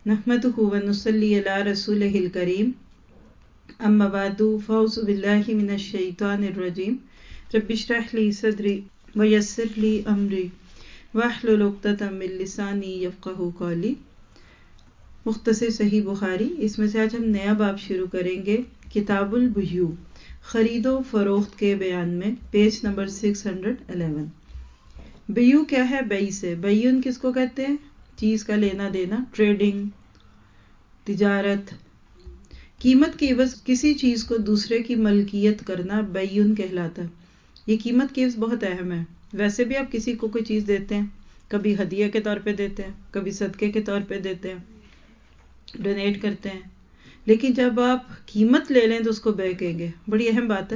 نحمده ونصلي على رسوله الكريم اما بعد فاعوذ بالله من الشیطان الرجیم رب اشرح لي صدری ویسر لي امری واحلل عقدۃ من لسانی یفقہوا قولی۔ مختصر صحیح بخاری، اس میں سے آج ہم نیا باب شروع کریں گے، کتاب البیوع، خرید و فروخت کے بیان میں، پیج نمبر 611۔ بیوع کیا ہے؟ بیع سے، بیعن کس کو کہتے ہیں؟ چیز کا لینا دینا، ٹریڈنگ، تجارت، قیمت کی عوض کسی چیز کو دوسرے کی ملکیت کرنا بیعن کہلاتا ہے۔ یہ قیمت کی عوض بہت اہم ہے۔ ویسے بھی آپ کسی کو کوئی چیز دیتے ہیں، کبھی ہدیہ کے طور پہ دیتے ہیں، کبھی صدقے کے طور پہ دیتے ہیں، ڈونیٹ کرتے ہیں، لیکن جب آپ قیمت لے لیں تو اس کو بیع کہیں گے۔ بڑی اہم بات ہے۔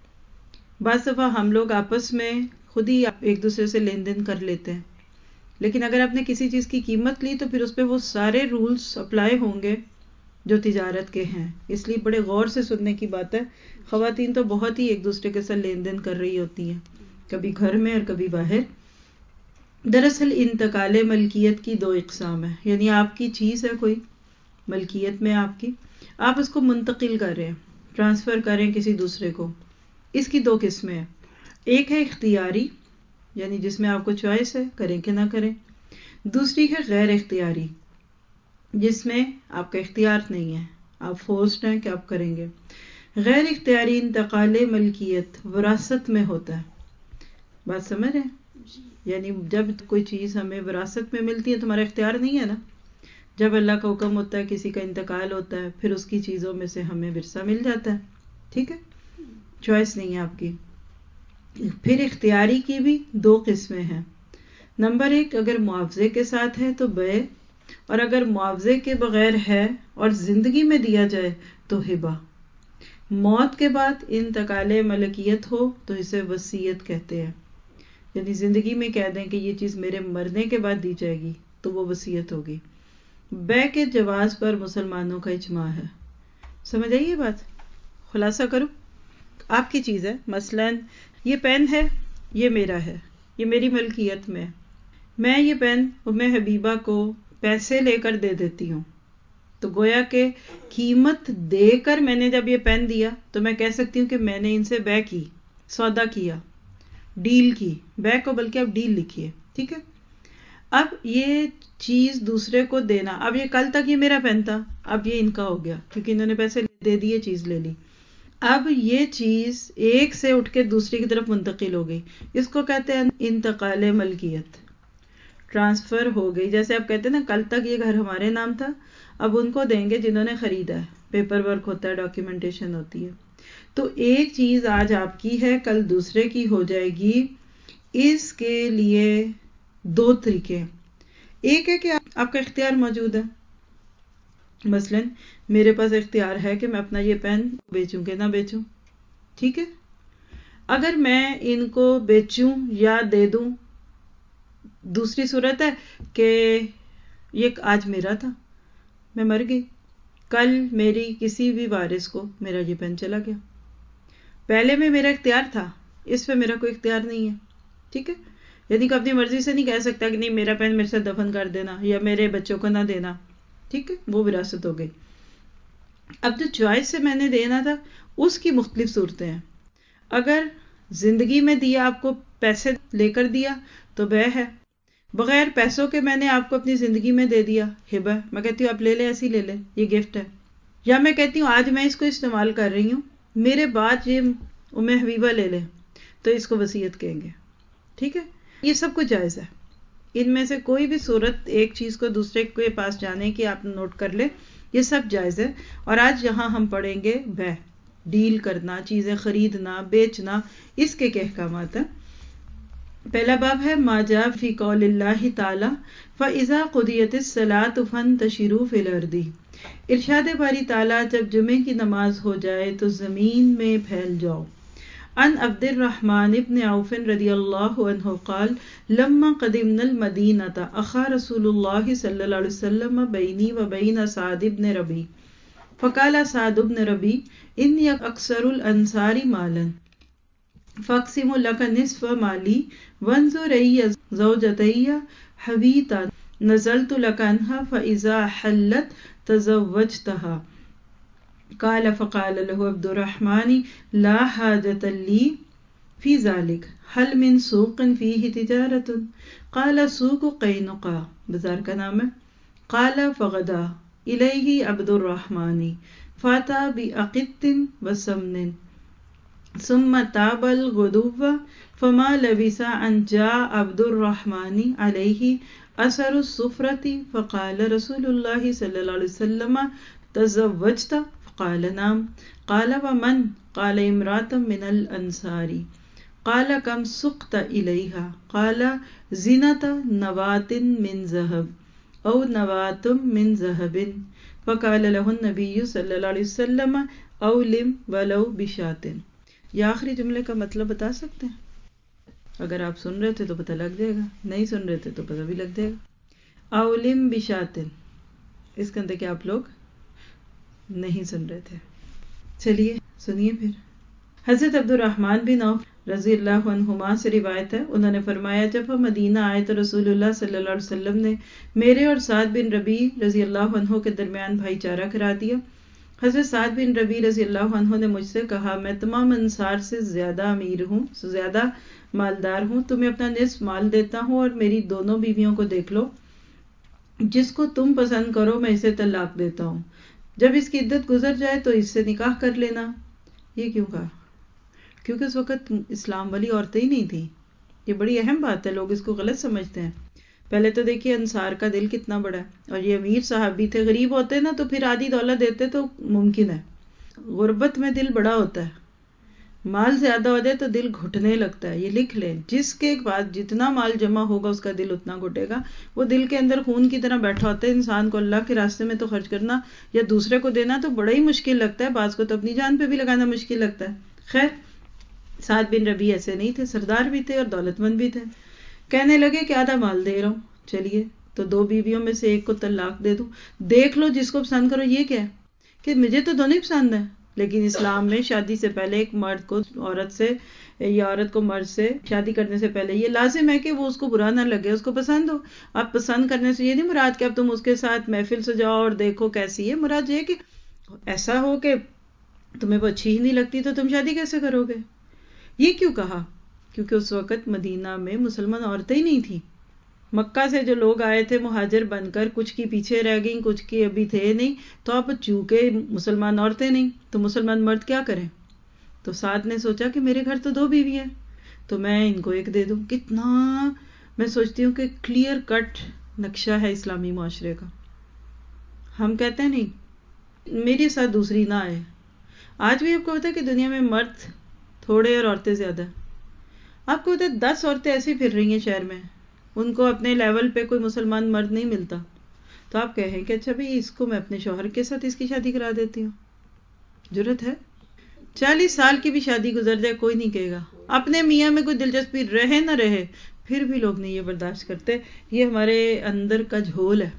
بعض دفعہ ہم لوگ آپس میں خود ہی ایک دوسرے سے لین دین کر لیتے ہیں، لیکن اگر آپ نے کسی چیز کی قیمت لی تو پھر اس پہ وہ سارے رولز اپلائی ہوں گے جو تجارت کے ہیں، اس لیے بڑے غور سے سننے کی بات ہے۔ خواتین تو بہت ہی ایک دوسرے کے ساتھ لین دین کر رہی ہوتی ہیں، کبھی گھر میں اور کبھی باہر۔ دراصل انتقال ملکیت کی دو اقسام ہیں، یعنی آپ کی چیز ہے کوئی ملکیت میں آپ کی، آپ اس کو منتقل کر رہے ہیں، ٹرانسفر کریں کسی دوسرے کو۔ اس کی دو قسمیں ہیں، ایک ہے اختیاری، یعنی جس میں آپ کو چوائس ہے کریں کہ نہ کریں، دوسری ہے غیر اختیاری، جس میں آپ کا اختیار نہیں ہے، آپ فورسڈ ہیں کہ آپ کریں گے۔ غیر اختیاری انتقال ملکیت وراثت میں ہوتا ہے۔ بات سمجھ رہے ہیں؟ یعنی جب کوئی چیز ہمیں وراثت میں ملتی ہے تو ہمارا اختیار نہیں ہے نا۔ جب اللہ کا حکم ہوتا ہے، کسی کا انتقال ہوتا ہے، پھر اس کی چیزوں میں سے ہمیں ورثہ مل جاتا ہے، ٹھیک ہے، چوائس نہیں ہے آپ کی۔ پھر اختیاری کی بھی دو قسمیں ہیں۔ نمبر ایک، اگر معاوضے کے ساتھ ہے تو بیع، اور اگر معاوضے کے بغیر ہے اور زندگی میں دیا جائے تو ہبہ۔ موت کے بعد انتقال ملکیت ہو تو اسے وصیت کہتے ہیں، یعنی زندگی میں کہہ دیں کہ یہ چیز میرے مرنے کے بعد دی جائے گی تو وہ وصیت ہوگی۔ بیع کے جواز پر مسلمانوں کا اجماع ہے۔ سمجھ آئی یہ بات؟ خلاصہ کروں، آپ کی چیز ہے، مثلا یہ پین ہے، یہ میرا ہے، یہ میری ملکیت میں، میں یہ پین حبیبہ کو پیسے لے کر دے دیتی ہوں، تو گویا کہ قیمت دے کر میں نے جب یہ پین دیا تو میں کہہ سکتی ہوں کہ میں نے ان سے بیع کی، سودا کیا، ڈیل کی۔ بیع کو بلکہ اب ڈیل لکھیے، ٹھیک ہے۔ اب یہ چیز دوسرے کو دینا، اب یہ کل تک یہ میرا پین تھا، اب یہ ان کا ہو گیا کیونکہ انہوں نے پیسے دے دیے، چیز لے لی۔ اب یہ چیز ایک سے اٹھ کے دوسری کی طرف منتقل ہو گئی، اس کو کہتے ہیں انتقال ملکیت، ٹرانسفر ہو گئی۔ جیسے آپ کہتے ہیں نا، کل تک یہ گھر ہمارے نام تھا، اب ان کو دیں گے جنہوں نے خریدا ہے، پیپر ورک ہوتا ہے، ڈاکیومنٹیشن ہوتی ہے۔ تو ایک چیز آج آپ کی ہے، کل دوسرے کی ہو جائے گی۔ اس کے لیے دو طریقے ہیں۔ ایک ہے کہ آپ کا اختیار موجود ہے، مثلا میرے پاس اختیار ہے کہ میں اپنا یہ پین بیچوں کہ نہ بیچوں، ٹھیک ہے۔ اگر میں ان کو بیچوں یا دے دوں، دوسری صورت ہے کہ یہ آج میرا تھا، میں مر گئی، کل میری کسی بھی وارث کو میرا یہ پین چلا گیا۔ پہلے میں میرا اختیار تھا، اس پہ میرا کوئی اختیار نہیں ہے، ٹھیک ہے۔ یعنی کہ اپنی مرضی سے نہیں کہہ سکتا کہ نہیں میرا پین میرے سے دفن کر دینا یا میرے بچوں کو نہ دینا، ٹھیک ہے، وہ وراثت ہو گئی۔ اب جو چوائس سے میں نے دینا تھا، اس کی مختلف صورتیں ہیں۔ اگر زندگی میں دیا، آپ کو پیسے لے کر دیا تو بیع ہے۔ بغیر پیسوں کے میں نے آپ کو اپنی زندگی میں دے دیا، ہبہ، میں کہتی ہوں آپ لے لیں، ایسی لے لیں، یہ گفٹ ہے۔ یا میں کہتی ہوں آج میں اس کو استعمال کر رہی ہوں، میرے بعد یہ حبیبہ لے لیں، تو اس کو وصیت کہیں گے، ٹھیک ہے۔ یہ سب کچھ جائز ہے۔ ان میں سے کوئی بھی صورت ایک چیز کو دوسرے کے پاس جانے کی آپ نوٹ کر لیں، یہ سب جائز ہے۔ اور آج یہاں ہم پڑھیں گے بیع، ڈیل کرنا، چیزیں خریدنا، بیچنا، اس کے کیا احکامات ہیں۔ پہلا باب ہے ما جاء فی قول اللہ تعالی فَإِذَا قُضِيَتِ الصَّلَاةُ فَانتَشِرُوا فِي الْأَرْضِ۔ ارشاد باری تعالیٰ، جب جمعے کی نماز ہو جائے تو زمین میں پھیل جاؤ۔ عن عبد الرحمن ابن عوف رضی اللہ عنہ قال لما قدمنا المدینة اخا رسول اللہ صلی اللہ علیہ وسلم بینی و بین سعد بن ربی فقال سعد بن ربی انی اکثر الانصار مالا فاقسم لك نصف مالی وانظر ای زوجتی حویتا نزلت لك عنها فإذا حلت تزوجتها. قال فقال له عبد الرحمن لا حاجة لي في ذلك، هل من سوق فيه تجارة؟ قال سوق قینقاع، بازار کا نام ہے. قال فغدا إليه عبد الرحمن فأتى بعقد وسمن ثم تاب الغدو فما لبث أن جاء عبد الرحمن عليه أثر الصفرة فقال رسول الله صلى الله عليه وسلم تزوجت؟ قال نعم. قال ومن؟ قال امرأة من الأنصار. قال كم سقت إليها؟ قال زنة نواة من ذهب أو نواة من ذهب. فقال له النبي صلى الله عليه وسلم أولم ولو بشاة. یہ آخری جملے کا مطلب بتا سکتے ہیں؟ اگر آپ سن رہے تھے تو پتہ لگ جائے گا، نہیں سن رہے تھے تو پتہ بھی لگ جائے گا. اولم بشاتن، اس کے اندر کہ آپ لوگ نہیں سن رہے تھے. چلیے سنیے پھر. حضرت عبد الرحمن بن عوف رضی اللہ عنہما سے روایت ہے، انہوں نے فرمایا جب ہم مدینہ آئے تو رسول اللہ صلی اللہ علیہ وسلم نے میرے اور سعد بن ربیع رضی اللہ عنہ کے درمیان بھائی چارہ کرا دیا. حضرت سعد بن ربیع رضی اللہ عنہ نے مجھ سے کہا میں تمام انصار سے زیادہ امیر ہوں، زیادہ مالدار ہوں، تمہیں اپنا نصف مال دیتا ہوں اور میری دونوں بیویوں کو دیکھ لو، جس کو تم پسند کرو میں اسے طلاق دیتا ہوں، جب اس کی عدت گزر جائے تو اس سے نکاح کر لینا. یہ کیوں کہا؟ کیونکہ اس وقت اسلام والی عورتیں ہی نہیں تھیں. یہ بڑی اہم بات ہے، لوگ اس کو غلط سمجھتے ہیں. پہلے تو دیکھیے انصار کا دل کتنا بڑا ہے، اور یہ امیر صحابی تھے. غریب ہوتے نا تو پھر آدھی دولت دیتے تو ممکن ہے. غربت میں دل بڑا ہوتا ہے، مال زیادہ ہو جائے تو دل گھٹنے لگتا ہے. یہ لکھ لیں، جس کے بعد جتنا مال جمع ہوگا اس کا دل اتنا گھٹے گا. وہ دل کے اندر خون کی طرح بیٹھا ہوتا ہے. انسان کو اللہ کے راستے میں تو خرچ کرنا یا دوسرے کو دینا تو بڑا ہی مشکل لگتا ہے، بعض کو تو اپنی جان پہ بھی لگانا مشکل لگتا ہے. خیر سعد بن ربیع ایسے نہیں تھے، سردار بھی تھے اور دولت مند بھی تھے. کہنے لگے کہ آدھا مال دے رہا ہوں، چلیے تو دو بیویوں میں سے ایک کو طلاق دے دوں، دیکھ لو جس کو پسند کرو. یہ کیا ہے کہ مجھے تو دونوں ہی پسند ہیں، لیکن اسلام میں شادی سے پہلے ایک مرد کو عورت سے یا عورت کو مرد سے شادی کرنے سے پہلے یہ لازم ہے کہ وہ اس کو برا نہ لگے، اس کو پسند ہو. اب پسند کرنے سے یہ نہیں مراد کہ اب تم اس کے ساتھ محفل سے جاؤ اور دیکھو کیسی ہے. مراد یہ کہ ایسا ہو کہ تمہیں وہ اچھی ہی نہیں لگتی تو تم شادی کیسے کرو گے. یہ کیوں کہا؟ کیونکہ اس وقت مدینہ میں مسلمان عورتیں ہی نہیں تھیں. مکہ سے جو لوگ آئے تھے مہاجر بن کر، کچھ کی پیچھے رہ گئیں، کچھ کی ابھی تھے نہیں. تو اب چونکہ مسلمان عورتیں نہیں تو مسلمان مرد کیا کریں؟ تو سعد نے سوچا کہ میرے گھر تو دو بیوی ہیں تو میں ان کو ایک دے دوں. کتنا میں سوچتی ہوں کہ کلیئر کٹ نقشہ ہے اسلامی معاشرے کا. ہم کہتے ہیں نہیں میرے ساتھ دوسری نہ آئے. آج بھی آپ کو پتا ہے کہ دنیا میں مرد تھوڑے اور عورتیں زیادہ. آپ کو پتا ہے 10 عورتیں ایسی پھر رہی ہیں شہر میں، ان کو اپنے لیول پہ کوئی مسلمان مرد نہیں ملتا. تو آپ کہیں کہ اچھا بھئی اس کو میں اپنے شوہر کے ساتھ اس کی شادی کرا دیتی ہوں. جرت ہے؟ 40 سال کی بھی شادی گزر جائے کوئی نہیں کہے گا. اپنے میاں میں کوئی دلچسپی رہے نہ رہے پھر بھی لوگ نہیں یہ برداشت کرتے. یہ ہمارے اندر کا جھول ہے.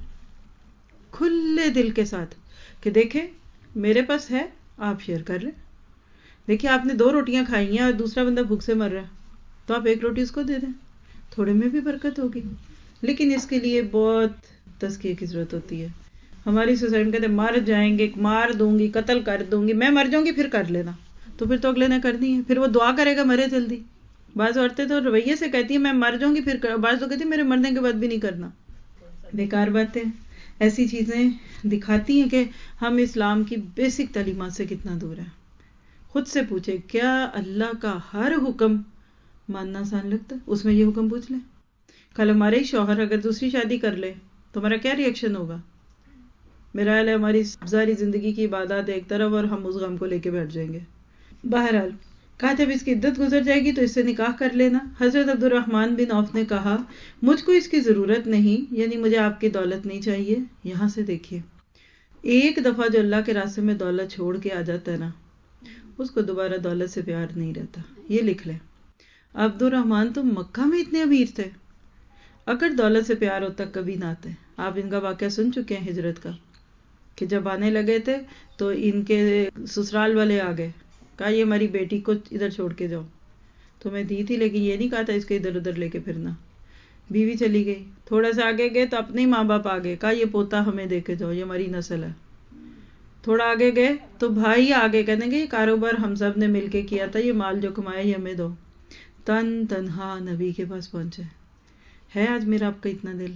کھلے دل کے ساتھ کہ دیکھیں میرے پاس ہے، آپ شیئر کر لیں. دیکھیں آپ نے 2 روٹیاں کھائی ہیں اور دوسرا بندہ بھوک سے مر رہا ہے تو آپ 1 روٹی اس کو دے دیں، تھوڑے میں بھی برکت ہوگی. لیکن اس کے لیے بہت تزکیے کی ضرورت ہوتی ہے. ہماری سوسائٹی میں کہتے ہیں مر جائیں گے، مار دوں گی، قتل کر دوں گی، میں مر جاؤں گی پھر کر لینا. تو پھر تو اگلے نے کرنی ہے، پھر وہ دعا کرے گا مرے جلدی. بعض عورتیں تو رویے سے کہتی ہیں میں مر جاؤں گی پھر بعض تو کہتی ہیں میرے مرنے کے بعد بھی نہیں کرنا. بیکار باتیں. ایسی چیزیں دکھاتی ہیں کہ ہم اسلام کی بیسک تعلیمات سے کتنا دور ہیں. خود سے پوچھے کیا اللہ کا ہر حکم ماننا آسان لگتا ہے؟ اس میں یہ حکم پوچھ لیں کل ہمارے ہی شوہر اگر دوسری شادی کر لے تو ہمارا کیا ری ایکشن ہوگا؟ میرا خیال ہے ہماری ساری زندگی کی عبادات ایک طرف اور ہم اس غم کو لے کے بیٹھ جائیں گے. بہرحال کہا جب اس کی عدت گزر جائے گی تو اس سے نکاح کر لینا. حضرت عبد الرحمن بن عوف نے کہا مجھ کو اس کی ضرورت نہیں، یعنی مجھے آپ کی دولت نہیں چاہیے. یہاں سے دیکھیے ایک دفعہ جو اللہ کے راستے میں دولت چھوڑ کے آ جاتا ہے نا اس کو دوبارہ دولت سے پیار نہیں رہتا. یہ لکھ لیں. عبد الرحمن تو مکہ میں اتنے امیر تھے، اگر دولت سے پیار ہوتا کبھی نہ آتے. آپ ان کا واقعہ سن چکے ہیں ہجرت کا کہ جب آنے لگے تھے تو ان کے سسرال والے آ گئے، کہا یہ ہماری بیٹی کو ادھر چھوڑ کے جاؤ. تمہیں دی تھی لیکن یہ نہیں کہا تھا اس کو ادھر ادھر لے کے پھرنا. بیوی چلی گئی، تھوڑا سا آگے گئے تو اپنے ہی ماں باپ آ گئے، کہا یہ پوتا ہمیں دے کے جاؤ، یہ ہماری نسل ہے. تھوڑا آگے گئے تو بھائی آگے کہنے گے یہ کاروبار ہم سب نے مل کے کیا تھا، یہ مال جو کمایا یہ ہمیں دو. تنہا نبی کے پاس پہنچے. ہے آج میرا آپ کا اتنا دل؟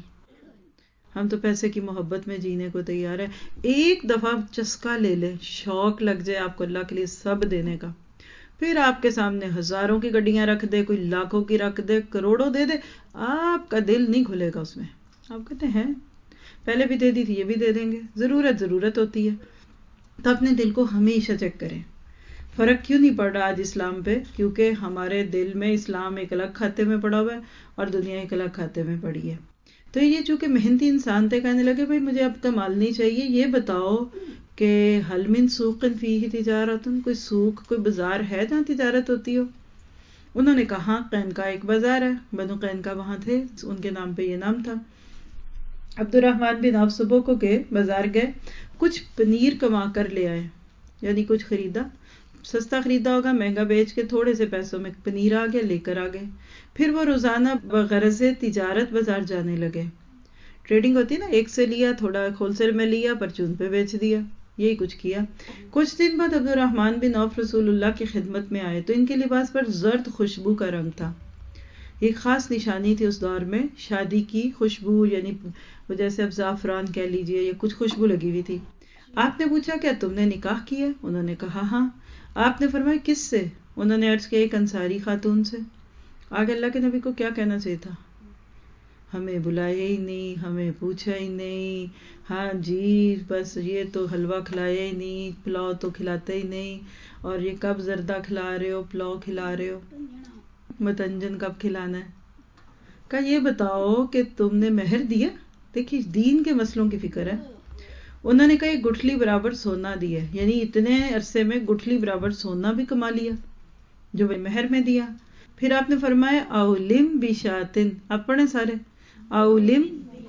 ہم تو پیسے کی محبت میں جینے کو تیار ہے. ایک دفعہ چسکا لے لے، شوق لگ جائے آپ کو اللہ کے لیے سب دینے کا، پھر آپ کے سامنے ہزاروں کی گڈیاں رکھ دے، کوئی لاکھوں کی رکھ دے، کروڑوں دے دے، آپ کا دل نہیں کھلے گا اس میں. آپ کہتے ہیں پہلے بھی دے دی تھی، یہ بھی دے دیں گے. ضرورت ہوتی ہے تو اپنے دل کو ہمیشہ چیک کریں. فرق کیوں نہیں پڑ رہا آج اسلام پہ؟ کیونکہ ہمارے دل میں اسلام ایک الگ کھاتے میں پڑا ہوا ہے اور دنیا ایک الگ کھاتے میں پڑی ہے. تو یہ چونکہ محنتی انسان تھے، کہنے لگے بھائی مجھے اب کا مال نہیں چاہیے، یہ بتاؤ کہ حل من سوق فیہ تجارت، کوئی سوق، کوئی بازار ہے جہاں تجارت ہوتی ہو؟ انہوں نے کہا قینقاع ایک بازار ہے، بنو قینقاع وہاں تھے، ان کے نام پہ یہ نام تھا. عبد الرحمن بن عوف صبح کو گئے، بازار گئے، کچھ پنیر کما کر لے آئے، یعنی کچھ خریدا، سستا خریدا ہوگا، مہنگا بیچ کے تھوڑے سے پیسوں میں پنیر آ گیا، لے کر آ گئے. پھر وہ روزانہ بغرض تجارت بازار جانے لگے. ٹریڈنگ ہوتی ہے نا، ایک سے لیا، تھوڑا ہول سیل میں لیا، پرچون پہ بیچ دیا، یہی کچھ کیا. کچھ دن بعد عبد الرحمن بن عوف رسول اللہ کی خدمت میں آئے تو ان کے لباس پر زرد خوشبو کا رنگ تھا. ایک خاص نشانی تھی اس دور میں، شادی کی خوشبو، یعنی جیسے اب زعفران کہہ لیجئے یا کچھ خوشبو لگی ہوئی تھی. آپ نے پوچھا کیا تم نے نکاح کیا؟ انہوں نے کہا ہاں. آپ نے فرمایا کس سے؟ انہوں نے عرض کیا ایک انصاری خاتون سے. آگے اللہ کے نبی کو کیا کہنا چاہیے تھا؟ ہمیں بلایا ہی نہیں، ہمیں پوچھا ہی نہیں، ہاں جی بس یہ تو حلوہ کھلایا ہی نہیں، پلاؤ تو کھلاتے ہی نہیں، اور یہ کب زردہ کھلا رہے ہو، پلاؤ کھلا رہے ہو، متنجن کب کھلانا ہے. کہا یہ بتاؤ کہ تم نے مہر دیا؟ دیکھیے دین کے مسئلوں کی فکر ہے. انہوں نے کہا ایک گٹھلی برابر سونا دیا، یعنی اتنے عرصے میں گٹھلی برابر سونا بھی کما لیا جو مہر میں دیا. پھر آپ نے فرمایا اولم بشاتن، آپ پڑھیں سارے، اولم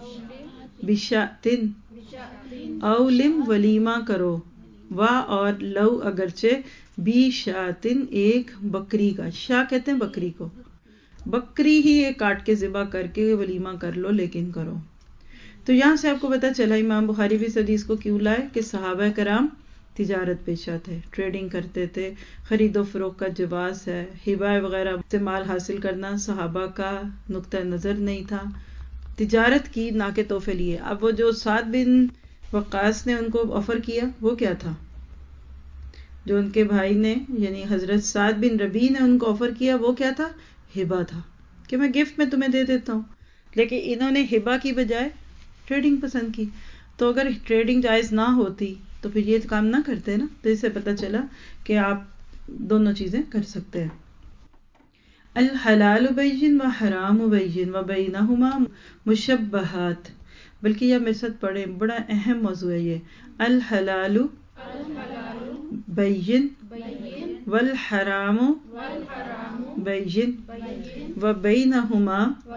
بشاتن، اولم ولیمہ کرو، وا اور لو اگرچہ بشاتن ایک بکری کا، شاہ کہتے ہیں بکری کو، بکری ہی ایک کاٹ کے ذبح کر کے ولیمہ کر لو، لیکن کرو. تو یہاں سے آپ کو پتا چلا امام بخاری بھی اس حدیث کو کیوں لائے کہ صحابہ کرام تجارت پیشہ تھے، ٹریڈنگ کرتے تھے، خرید و فروخت کا جواز ہے، ہبہ وغیرہ سے مال حاصل کرنا صحابہ کا نقطہ نظر نہیں تھا. تجارت کی نہ کہ تحفے لیے. اب وہ جو سعد بن وقاص نے ان کو آفر کیا وہ کیا تھا؟ جو ان کے بھائی نے یعنی حضرت سعد بن ربیع نے ان کو آفر کیا وہ کیا تھا؟ ہبہ تھا، کہ میں گفٹ میں تمہیں دے دیتا ہوں. لیکن انہوں نے ہبہ کی بجائے ٹریڈنگ پسند کی. تو اگر ٹریڈنگ جائز نہ ہوتی تو پھر یہ کام نہ کرتے نا. تو اس سے پتہ چلا کہ آپ دونوں چیزیں کر سکتے ہیں. الحلال بین و حرام بین و بینہما مشبہات، بلکہ یہ میرے ساتھ پڑھیں، بڑا اہم موضوع ہے یہ. الحلال بین والحرام بین و بینہما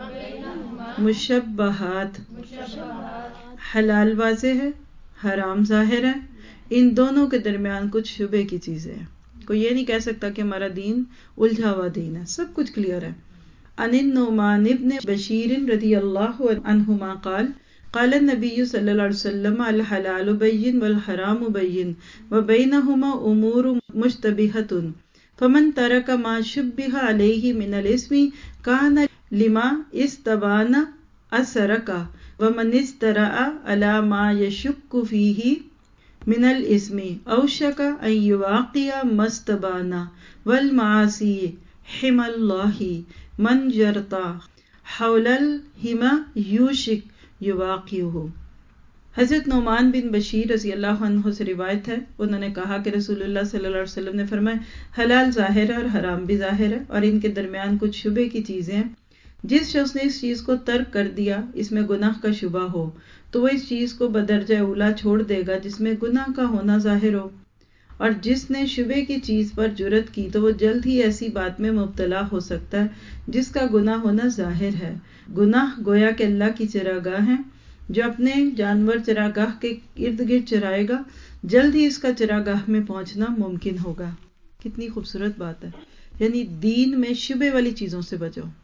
مشبہات. حلال واضح ہے، حرام ظاہر ہے، ان دونوں کے درمیان کچھ شبہ کی چیزیں ہیں. کوئی یہ نہیں کہہ سکتا کہ ہمارا دین الجھا ہوا دین ہے، سب کچھ کلیئر ہے. عن النعمان بن بشیر رضی اللہ عنہما قال قال النبی صلی اللہ علیہ وسلم الحلال بین والحرام بین وبینہما امور مشتبہۃ فمن ترک ما شبہ علیہ من الاسم کان لما استبان اسرک ومن استرع علی ما یشک فیہ من الاسم اوشک ان یواقع ما استبان والمعاصی حمى اللہ من جرتا حول الحمى یوشک یواقعہ. حضرت نعمان بن بشیر رضی اللہ عنہ سے روایت ہے، انہوں نے کہا کہ رسول اللہ صلی اللہ علیہ وسلم نے فرمایا حلال ظاہر ہے اور حرام بھی ظاہر ہے، اور ان کے درمیان کچھ شبہ کی چیزیں ہیں. جس شخص نے اس چیز کو ترک کر دیا اس میں گناہ کا شبہ ہو تو وہ اس چیز کو بدرجہ اولا چھوڑ دے گا جس میں گناہ کا ہونا ظاہر ہو، اور جس نے شبہ کی چیز پر جرأت کی تو وہ جلد ہی ایسی بات میں مبتلا ہو سکتا ہے جس کا گناہ ہونا ظاہر ہے. گناہ گویا کہ اللہ کی چراگاہ ہے، جو اپنے جانور چراگاہ کے ارد گرد چرائے گا جلد ہی اس کا چراگاہ میں پہنچنا ممکن ہوگا. کتنی خوبصورت بات ہے. یعنی دین میں شبہ والی چیزوں سے بچو.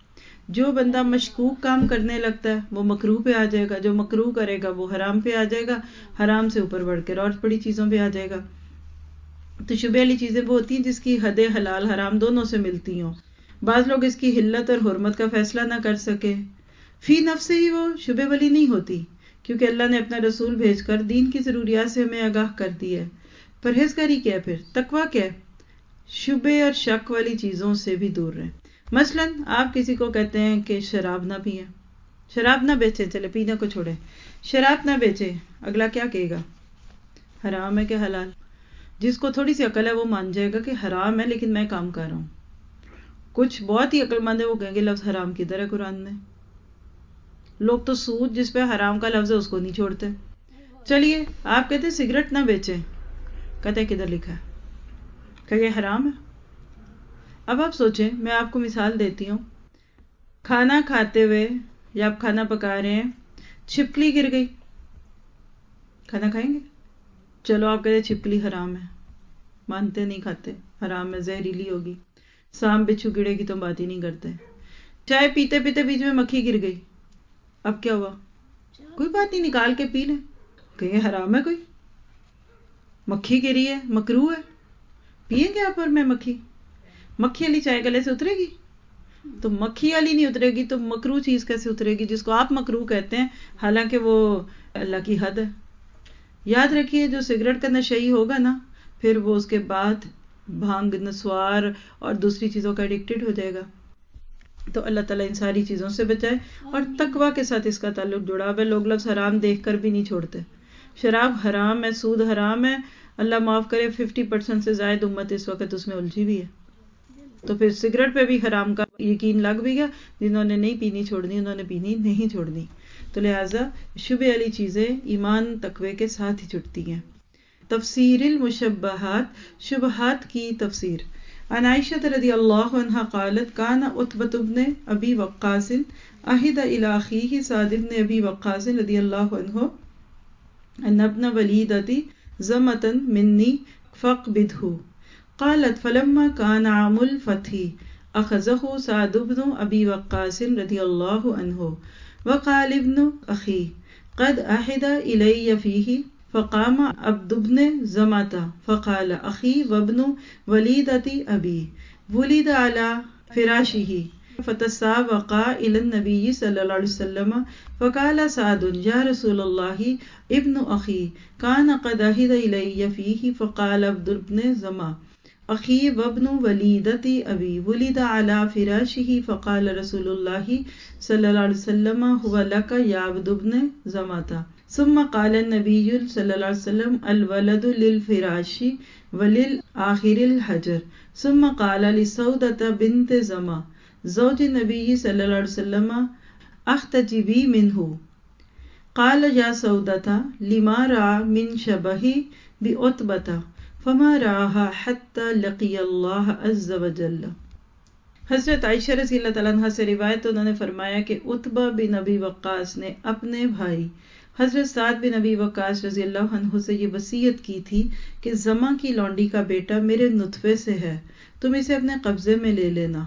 جو بندہ مشکوک کام کرنے لگتا ہے وہ مکروہ پہ آ جائے گا، جو مکروہ کرے گا وہ حرام پہ آ جائے گا، حرام سے اوپر بڑھ کر اور بڑی چیزوں پہ آ جائے گا۔ تو شبہ والی چیزیں وہ ہوتی ہیں جس کی حد حلال حرام دونوں سے ملتی ہوں۔ بعض لوگ اس کی حلت اور حرمت کا فیصلہ نہ کر سکے، فی نفس ہی وہ شبہ والی نہیں ہوتی، کیونکہ اللہ نے اپنا رسول بھیج کر دین کی ضروریات سے ہمیں آگاہ کر دی ہے۔ پرہیزگاری کیا ہے؟ پھر تقویٰ کیا ہے؟ شبہ اور شک والی چیزوں سے بھی دور رہیں۔ مثلا آپ کسی کو کہتے ہیں کہ شراب نہ پئیں، شراب نہ بیچیں، چلے پینے کو چھوڑیں، شراب نہ بیچیں، اگلا کیا کہے گا؟ حرام ہے کہ حلال؟ جس کو تھوڑی سی عقل ہے وہ مان جائے گا کہ حرام ہے لیکن میں کام کر رہا ہوں۔ کچھ بہت ہی عقل مند ہے وہ کہیں گے لفظ حرام کدھر ہے قرآن میں؟ لوگ تو سود جس پہ حرام کا لفظ ہے اس کو نہیں چھوڑتے۔ چلیے آپ کہتے ہیں سگریٹ نہ بیچیں، کہتے ہیں کدھر لکھا ہے کہ یہ حرام ہے؟ اب آپ سوچیں، میں آپ کو مثال دیتی ہوں، کھانا کھاتے ہوئے یا آپ کھانا پکا رہے ہیں، چھپکلی گر گئی، کھانا کھائیں گے؟ چلو آپ کہتے ہیں چھپکلی حرام ہے، مانتے نہیں، کھاتے، حرام ہے، زہریلی ہوگی۔ سانپ بچھو گرے گی تو بات ہی نہیں کرتے۔ چائے پیتے پیتے بیچ میں مکھی گر گئی، اب کیا ہوا؟ کوئی بات نہیں، نکال کے پی لیں، کہیں حرام ہے کوئی؟ مکھی گری ہے، مکروہ ہے، پیئیں گے آپ اور میں مکھی؟ مکھی والی چائے گلے سے اترے گی؟ تو مکھی والی نہیں اترے گی تو مکروہ چیز کیسے اترے گی جس کو آپ مکروہ کہتے ہیں، حالانکہ وہ اللہ کی حد ہے۔ یاد رکھیے جو سگریٹ کا نشئی ہوگا نا، پھر وہ اس کے بعد بھانگ، نسوار اور دوسری چیزوں کا ایڈکٹڈ ہو جائے گا۔ تو اللہ تعالیٰ ان ساری چیزوں سے بچائے، اور تقویٰ کے ساتھ اس کا تعلق جڑا ہوا ہے۔ لوگ لفظ حرام دیکھ کر بھی نہیں چھوڑتے۔ شراب حرام ہے، سود حرام ہے، اللہ معاف کرے 50% سے زائد امت اس وقت اس میں الجھی بھی ہے۔ تو پھر سگریٹ پہ بھی حرام کا یقین لگ بھی گیا، جنہوں نے نہیں پینی چھوڑنی انہوں نے پینی نہیں چھوڑنی۔ تو لہٰذا شبہ والی چیزیں ایمان تقوی کے ساتھ ہی چھٹتی ہیں۔ تفسیر المشبہات، شبہات کی تفسیر۔ عن عائشہ رضی اللہ عنہا قالت کان عتبۃ بن ابی وقاص عہد الی اخیہ سعد بن ابی وقاص رضی اللہ عنہ ان ابن ولیدتی زمۃ منی فاقبضہ قالت فلما كان عام الفتح اخذه سعد بن ابی وقاص رضی اللہ عنہ وقال ابن اخی قد عہد الی فیہ فقام عبد بن زمعة فقال اخی وابن ولیدتی ابی ولد على فراشه فتسابقا الى النبي صلی اللہ علیہ وسلم فقال سعد یا رسول اللہ ابن اخی كان قد عہد الی فیہ فقال عبد بن زمعة اخی وابن ولیدتی ابی ولد على فراشه فقال رسول اللہ صلی اللہ علیہ وسلم هو لك یا عبد بن زمعة ثم قال النبی صلی اللہ علیہ وسلم الولد للفراش وللآخر الحجر ثم قال لسودة بنت زمعة زوج النبی صلی اللہ علیہ وسلم احتجبی منہ قال یا سودة لما رأى من شبہ بعتبة فما رآها حتى لقي اللہ عز وجل۔ حضرت عائشہ رضی اللہ تعالیٰ عنہ سے روایت، انہوں نے فرمایا کہ عتبہ بن ابی وقاص نے اپنے بھائی حضرت سعد بن ابی وقاص رضی اللہ عنہ سے یہ وصیت کی تھی کہ زمع کی لونڈی کا بیٹا میرے نطفے سے ہے، تم اسے اپنے قبضے میں لے لینا۔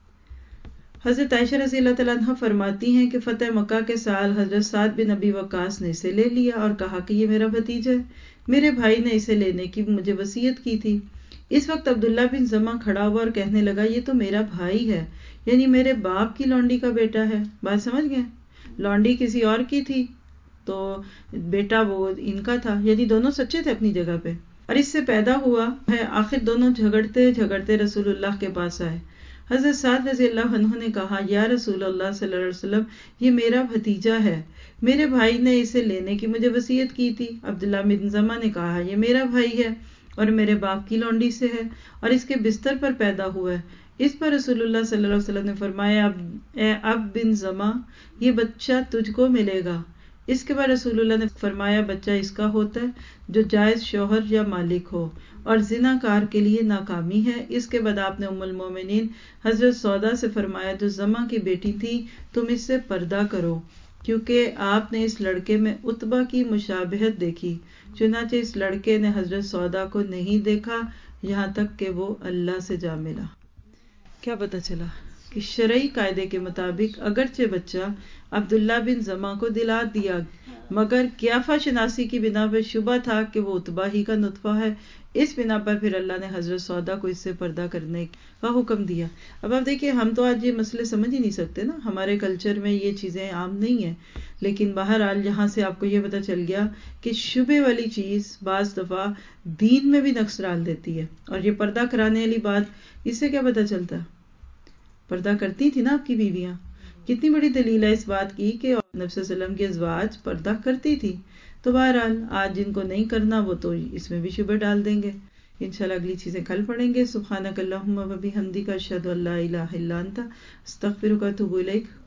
حضرت عائشہ رضی اللہ تعالیٰ عنہ فرماتی ہیں کہ فتح مکہ کے سال حضرت سعد بن ابی وقاص نے اسے لے لیا اور کہا کہ یہ میرا بھتیجا ہے، میرے بھائی نے اسے لینے کی مجھے وصیت کی تھی۔ اس وقت عبداللہ بن زمعہ کھڑا ہوا اور کہنے لگا یہ تو میرا بھائی ہے، یعنی میرے باپ کی لونڈی کا بیٹا ہے۔ بات سمجھ گئے؟ لونڈی کسی اور کی تھی تو بیٹا وہ ان کا تھا، یعنی دونوں سچے تھے اپنی جگہ پہ، اور اس سے پیدا ہوا ہے۔ آخر دونوں جھگڑتے جھگڑتے رسول اللہ کے پاس آئے۔ حضرت سعد رضی اللہ عنہ نے کہا یا رسول اللہ صلی اللہ علیہ وسلم یہ میرا بھتیجا ہے، میرے بھائی نے اسے لینے کی مجھے وصیت کی تھی۔ عبداللہ بن زمعہ نے کہا یہ میرا بھائی ہے اور میرے باپ کی لونڈی سے ہے اور اس کے بستر پر پیدا ہوا ہے۔ اس پر رسول اللہ صلی اللہ علیہ وسلم نے فرمایا اے عبد بن زمعہ یہ بچہ تجھ کو ملے گا۔ اس کے بعد رسول اللہ نے فرمایا بچہ اس کا ہوتا ہے جو جائز شوہر یا مالک ہو اور زنا کار کے لیے ناکامی ہے۔ اس کے بعد آپ نے ام المومنین حضرت سودا سے فرمایا جو زمعہ کی بیٹی تھی تم اس سے پردہ کرو، کیونکہ آپ نے اس لڑکے میں عتبہ کی مشابہت دیکھی۔ چنانچہ اس لڑکے نے حضرت سودا کو نہیں دیکھا یہاں تک کہ وہ اللہ سے جا ملا۔ کیا پتہ چلا کہ شرعی قاعدے کے مطابق اگرچہ بچہ عبداللہ بن زمع کو دلا دیا مگر قیافہ شناسی کی بنا پر شبہ تھا کہ وہ عتبہ ہی کا نطفہ ہے، اس بنا پر پھر اللہ نے حضرت سودا کو اس سے پردہ کرنے کا حکم دیا۔ اب آپ دیکھیے ہم تو آج یہ مسئلے سمجھ ہی نہیں سکتے نا، ہمارے کلچر میں یہ چیزیں عام نہیں ہیں، لیکن بہرحال یہاں سے آپ کو یہ پتہ چل گیا کہ شبہ والی چیز بعض دفعہ دین میں بھی نقص ڈال دیتی ہے۔ اور یہ پردہ کرانے والی بات، اس سے کیا پتہ چلتا؟ پردہ کرتی تھی نا آپ کی بیویاں، کتنی بڑی دلیل ہے اس بات کی کہ نبی صلی اللہ علیہ وسلم کی ازواج پردہ کرتی تھی۔ تو بہرحال آج جن کو نہیں کرنا وہ تو اس میں بھی شبہ ڈال دیں گے۔ انشاءاللہ اگلی چیزیں کل پڑھیں گے۔ سبحانک اللہم و بحمدک، اشہد ان لا الہ الا انت، استغفرک و اتوب الیک۔